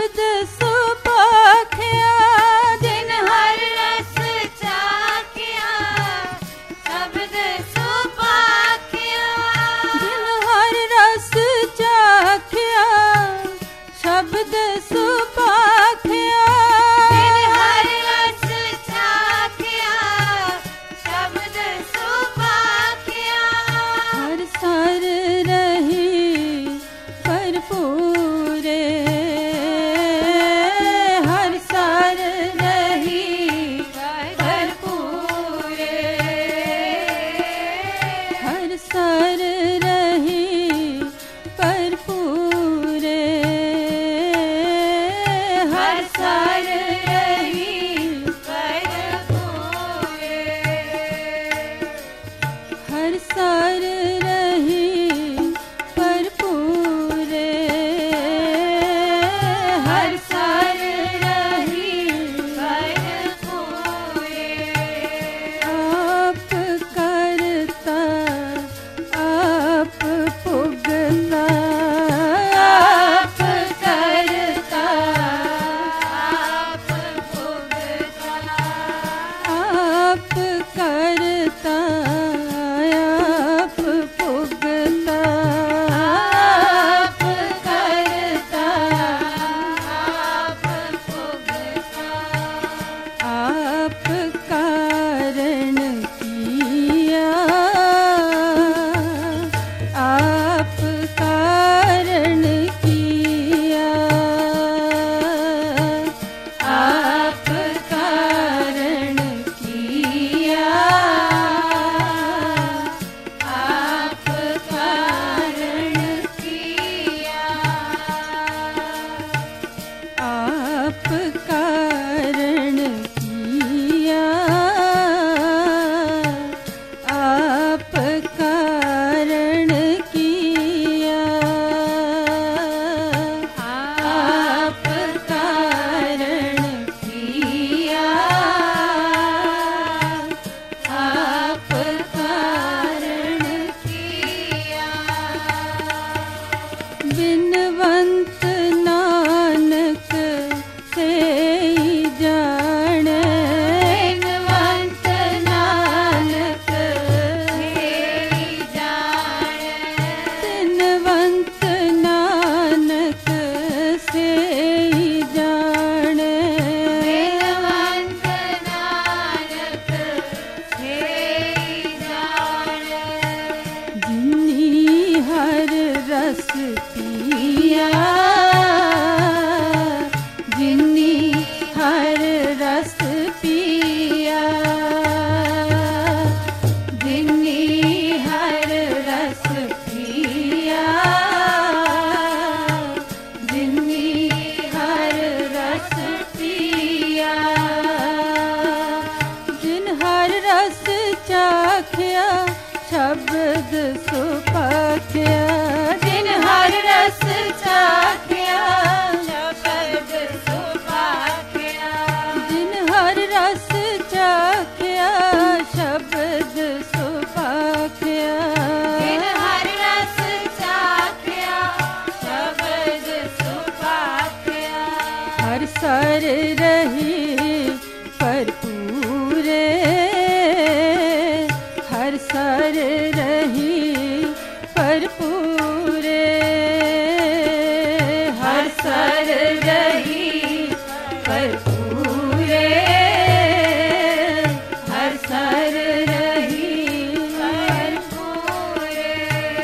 शब्द सुपाख्या जिन हर रस चाखिया शब्द सुपाख्या जिन हर रस चाख्या शब्द सुपाख्या जिन हर रस चाखिया शब्द सुपाख्या हर सार रही भरपूरे हर सार रही भरपूरे हर सार रही भरपूरे हर सार रही भरपूरे हर सार रही भरपूरे हर सार रही भरपूरे आप करता आप पुगता आप करता आप भुगता आप करता आप पुगता आप करता आप भुगता आप कारण किया आप कारण किया आप कारण किया आप कारण किया आप कारण किया आप कारण किया आप कारण किया आप कारण किया बिनवंत नानक से जाने बिनवंत नानक से जाने बिनवंत नानक से जाने बिनवंत नानक से जाने जिन्नी हर रस पिया जिन्नी हर रस पिया जिन्नी हर रस पिया जिन्नी हर रस पिया जिन हर रस चाख्या शब्द सुपाख्या जिन हर रस चाखिया शब्द सुपाख्या जिन हर रस चाख्या शब्द सुपाख्या जिन हर रस चाखिया शब्द सुपाख्या हर सर रही भरपूरे हर सर रही भरपूरे हर सर रही भरपूरे हर सर रही भरपूरे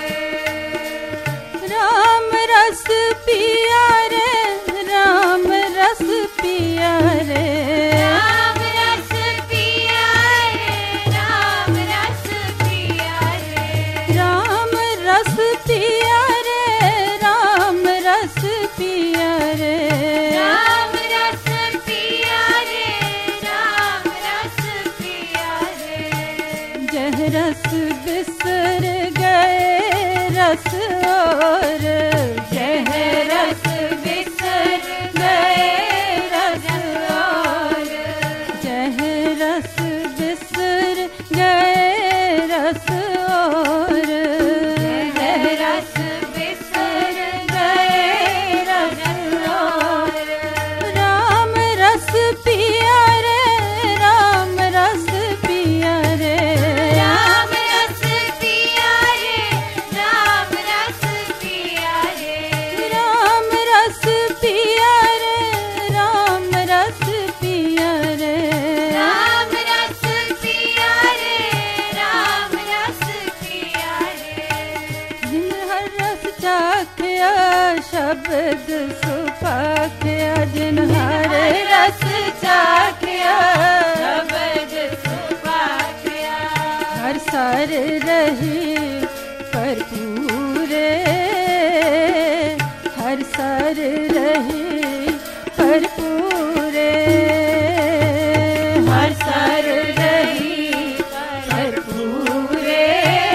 राम रस पिया रे राम रस पिया रे राम रस पिया रे राम रस पिया रे राम रस पिया रे राम रस पिया रे राम रस पिया रे राम रस पिया रे जह रस बिसर गए रस और जह रस बिसर गए रस और जह रस बिसर गए रस और जह रस बिसर गए रस और शब्द सुपाख्या जिन हर रस चाख्या शब्द सुपाख्या हर सार रही भरपूरे हर सार रही भरपूरे हर सार रही भरपूरे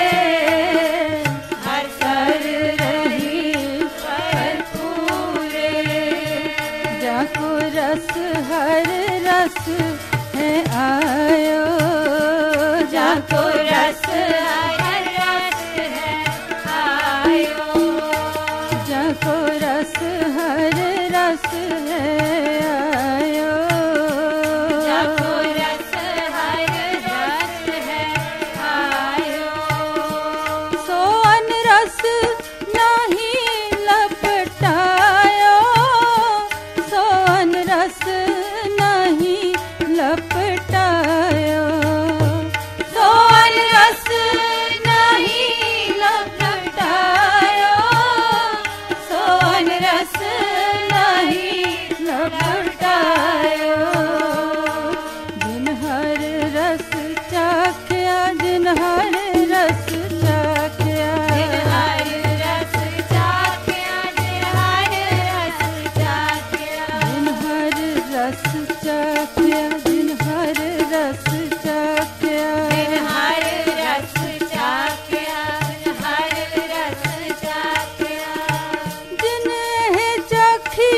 हर सार रही भरपूरे जाको रस हर रस है आयो जाको रस हर रस है आयो जाको रस हर रस है आयो जाको रस हर रस है आयो सोअन रस नहीं लपटायो सोअन रस नहीं लपटायो सोअन रस नहीं लपटायो सोअन रस नहीं लपटायो जिन हर रस चाख्या जिन हर रस चाख्या जिन हर रस चाख्या जिन हर रस चाख्या जिन हर रस चाख्या जिन हर रस चाख्या जिन हर रस चाख्या जिन हर रस चाख्या जिन्हें चाखी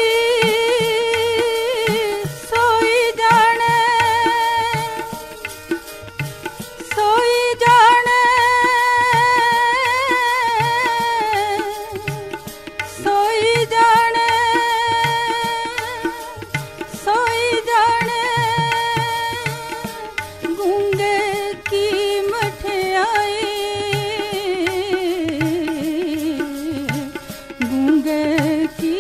सोई जाने सोई जाने सोई जाने सोई जाने गूंगे की मठियाई गूंगे की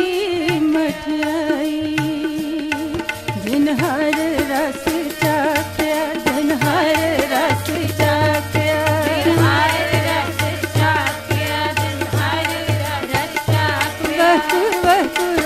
मठियाई जिन हर रस चाख्या जिन हर रस चाख्या जिन हर रस चाख्या जिन हर रस चाख्या वह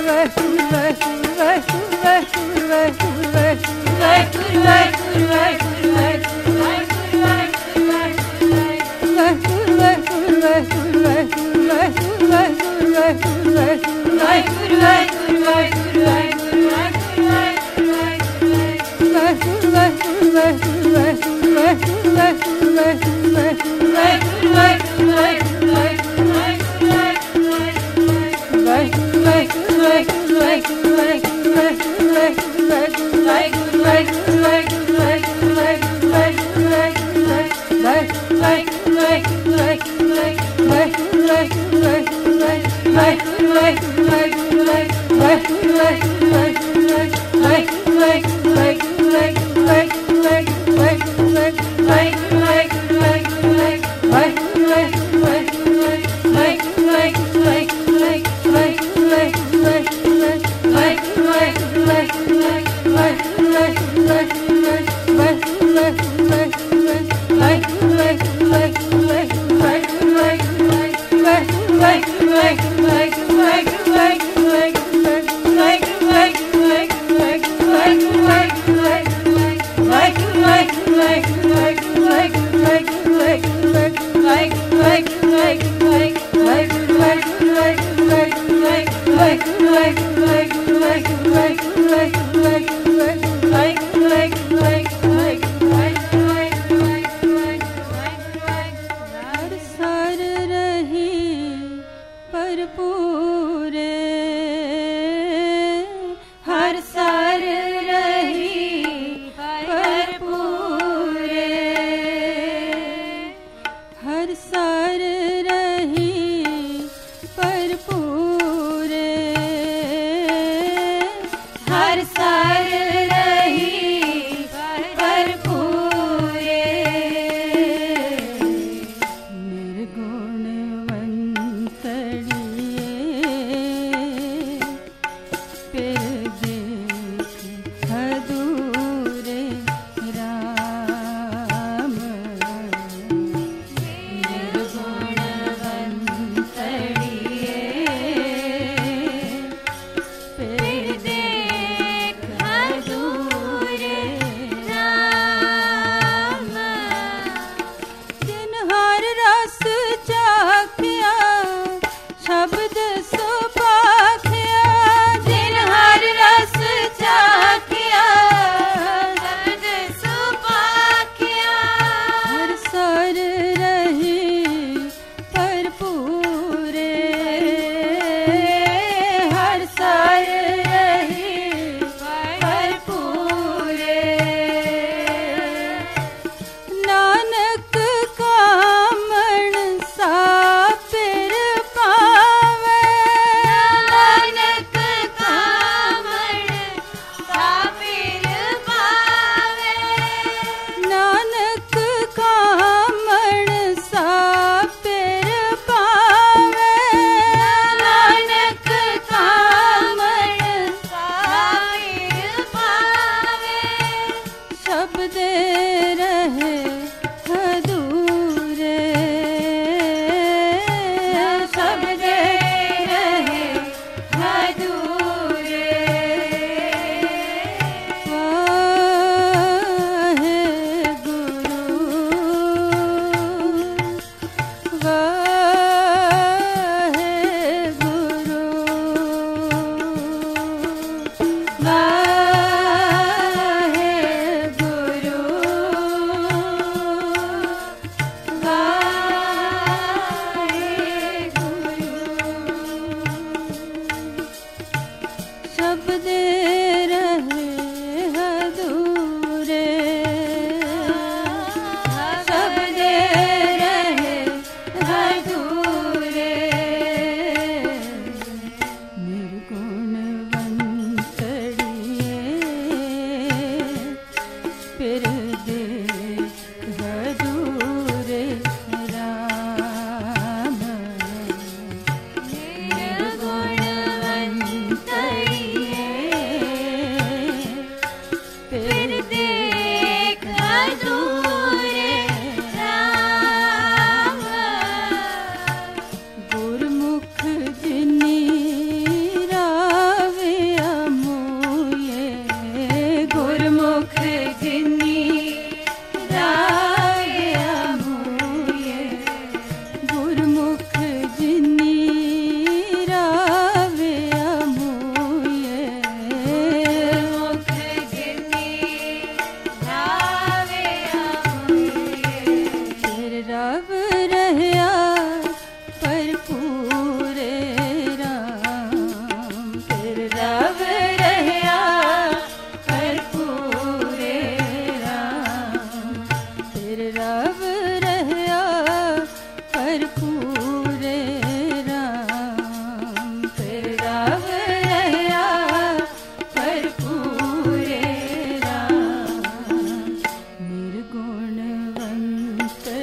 संत